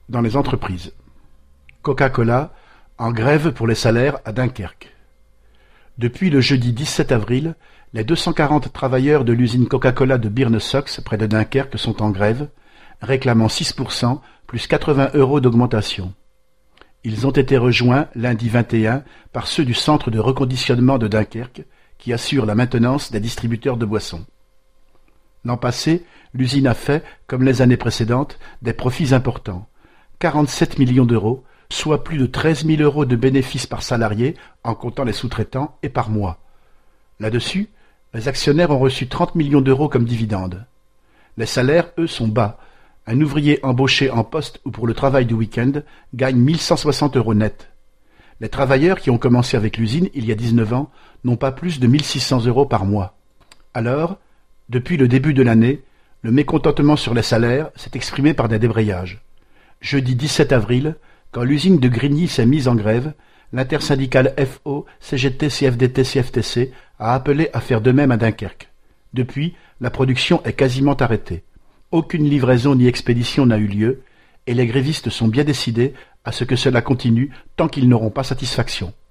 dans les entreprises. Coca-Cola en grève pour les salaires à Dunkerque. Depuis le jeudi 17 avril, les 240 travailleurs de l'usine Coca-Cola de Beerne-Sox près de Dunkerque sont en grève, réclamant 6% plus 80 € d'augmentation. Ils ont été rejoints lundi 21 par ceux du centre de reconditionnement de Dunkerque qui assure la maintenance des distributeurs de boissons. L'an passé, l'usine a fait, comme les années précédentes, des profits importants. 47 millions d'euros, soit plus de 13 000 € de bénéfices par salarié en comptant les sous-traitants et par mois. Là-dessus, les actionnaires ont reçu 30 millions d'euros comme dividendes. Les salaires, eux, sont bas. Un ouvrier embauché en poste ou pour le travail du week-end gagne 1 160 € net. Les travailleurs qui ont commencé avec l'usine il y a 19 ans n'ont pas plus de 1 600 € par mois. Alors, depuis le début de l'année, le mécontentement sur les salaires s'est exprimé par des débrayages. Jeudi 17 avril, quand l'usine de Grigny s'est mise en grève, l'intersyndicale FO, CGT, CFDT, CFTC a appelé à faire de même à Dunkerque. Depuis, la production est quasiment arrêtée. Aucune livraison ni expédition n'a eu lieu, et les grévistes sont bien décidés à ce que cela continue tant qu'ils n'auront pas satisfaction.